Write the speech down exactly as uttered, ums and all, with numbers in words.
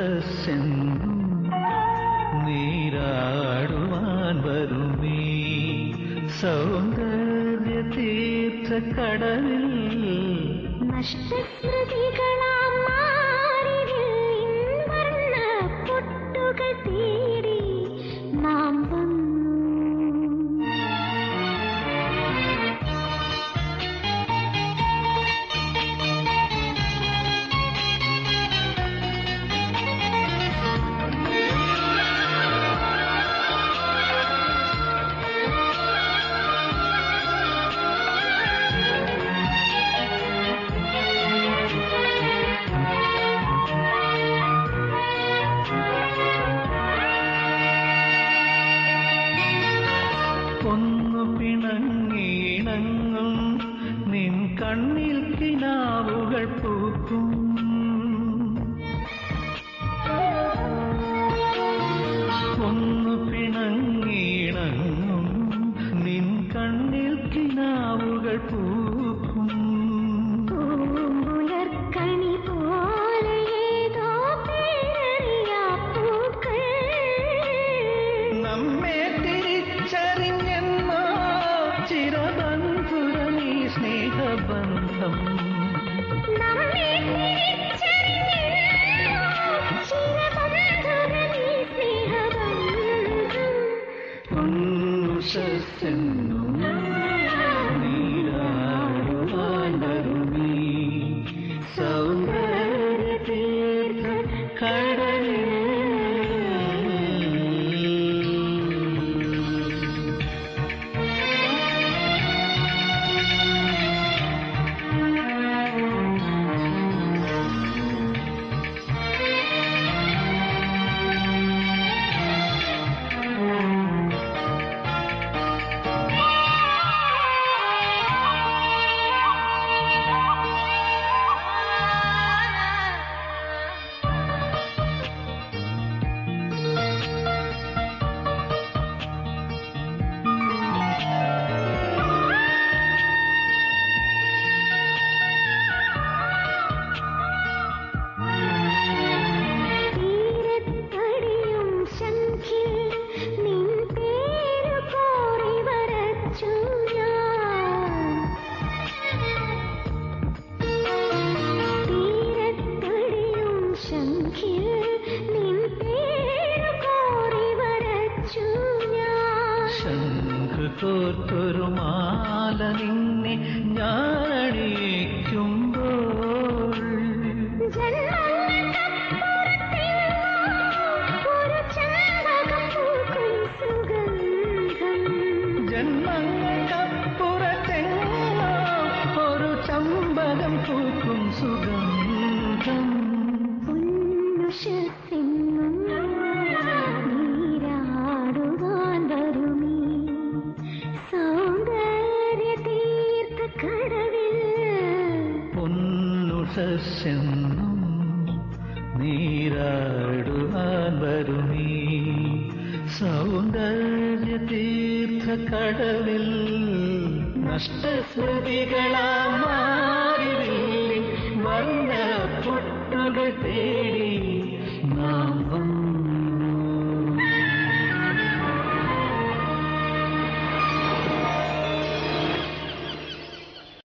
ഉഷസ്സെന്നും നീരാടുവാൻ വരുമീ സൗന്ദര്യ തീർത്ഥക്കടലിൽ നഷ്ടസ്മൃതികളാം മാറിവിൽ വർണ്ണ പൊട്ടുകൾ തേടി നാം വന്നു. ഒന്നു പിണങ്ങിണങ്ങും നിൻ കണ്ണിൽ കിനാവുകൾ പൂക്കും. ഒന്നു പിണങ്ങിണങ്ങും നിൻ കണ്ണിൽ കിനാവുകൾ പൂക്കും. പൂമ്പുലർക്കണി പോലെ ഏതോ പേരറിയാ പൂക്കൾ നമ്മെ തിരിച്ചറിഞ്ഞെന്നോ ചിരബന്ധുരനീ സ്നേഹബന്ധം. നമ്മെ തിരിച്ചറിഞ്ഞെന്നോ ചിരബന്ധുരനീ സ്നേഹബന്ധം. ഉഷസ്സെന്നും നീരാടുവാൻ വരുമീ സൗന്ദര്യ തീർത്ഥക്കടലിൽ. തീരത്തടിയും ശംഖിൽ നിൻ പേരു കോറി വരച്ചു ഞാൻ. തീരത്തടിയും ശംഖിൽ നിൻ പേരു കോറി വരച്ചു ഞാൻ. ശംഖ് കോർത്തൊരു മാല നിന്നെ ഞാനണിയിക്കുമ്പോൾ ജന്മങ്ങൾക്കപ്പുറത്തെങ്ങോ ഒരു ചമ്പകം പൂക്കും സുഗന്ധം. ജന്മങ്ങൾക്കപ്പുറത്തെങ്ങോ ഒരു ചമ്പകം പൂക്കും സുഗന്ധം. പൊന്നുഷസ്സെന്നും നീരാടുവാൻ വരുമീ സൗന്ദര്യ തീർത്ഥക്കടവിൽ. പൊന്നുഷസ്സെന്നും നീരാടുവാൻ വരുമീ സൗന്ദര്യ തീർത്ഥക്കടവിൽ. നഷ്ടസ്മൃതികളാം മാറിവില്ലിൻ വർണ്ണ പൊട്ടുകൾ തേടി